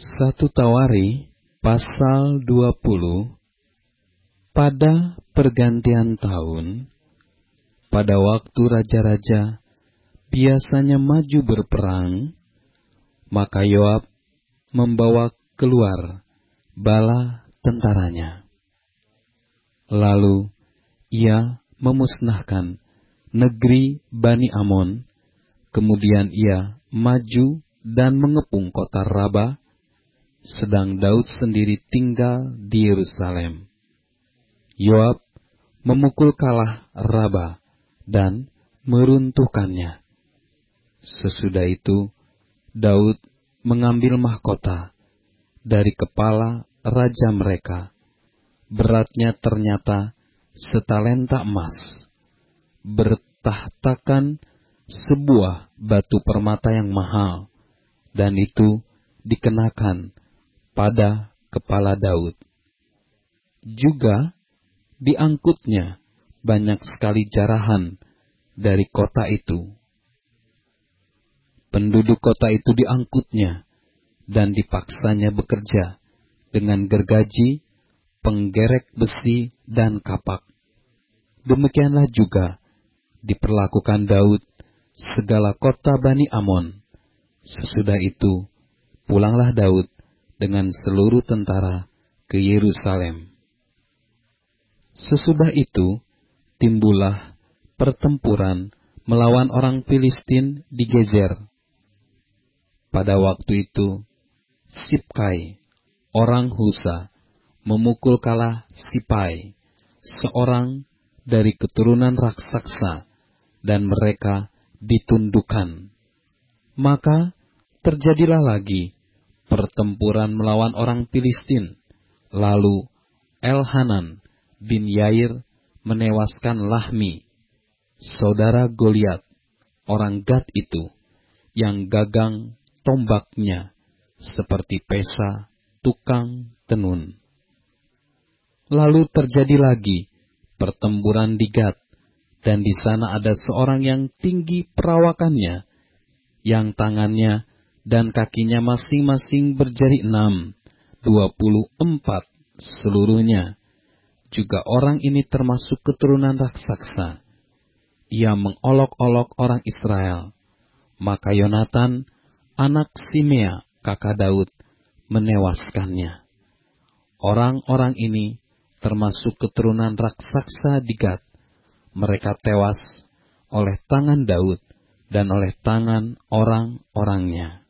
1 Tawari pasal 20. Pada pergantian tahun, pada waktu raja-raja biasanya maju berperang, maka Yoab membawa keluar bala tentaranya. Lalu ia memusnahkan negeri Bani Amon, kemudian ia maju dan mengepung kota Raba, sedang Daud sendiri tinggal di Yerusalem. Yoab memukul kalah Raba dan meruntuhkannya. Sesudah itu, Daud mengambil mahkota dari kepala raja mereka. Beratnya ternyata setalenta emas. Bertahtakan sebuah batu permata yang mahal, dan itu dikenakan pada kepala Daud. Juga diangkutnya banyak sekali jarahan dari kota itu. Penduduk kota itu diangkutnya dan dipaksanya bekerja dengan gergaji, penggerek besi, dan kapak. Demikianlah juga diperlakukan Daud segala kota Bani Amon. Sesudah itu, pulanglah Daud dengan seluruh tentara ke Yerusalem. Sesudah itu, timbullah pertempuran melawan orang Filistin di Gezer. Pada waktu itu, Sibkai, orang Husa, memukul kalah Sipai, seorang dari keturunan raksasa, dan mereka ditundukkan. Maka terjadilah lagi pertempuran melawan orang Filistin. Lalu Elhanan bin Yair menewaskan Lahmi, saudara Goliat, orang Gad itu, yang gagang tombaknya seperti pesa tukang tenun. Lalu terjadi lagi pertempuran di Gad, dan di sana ada seorang yang tinggi perawakannya, yang tangannya dan kakinya masing-masing berjari 6, 24 seluruhnya. Juga orang ini termasuk keturunan raksasa. Ia mengolok-olok orang Israel. Maka Yonatan, anak Simea, kakak Daud, menewaskannya. Orang-orang ini termasuk keturunan raksasa di Gad. Mereka tewas oleh tangan Daud dan oleh tangan orang-orangnya.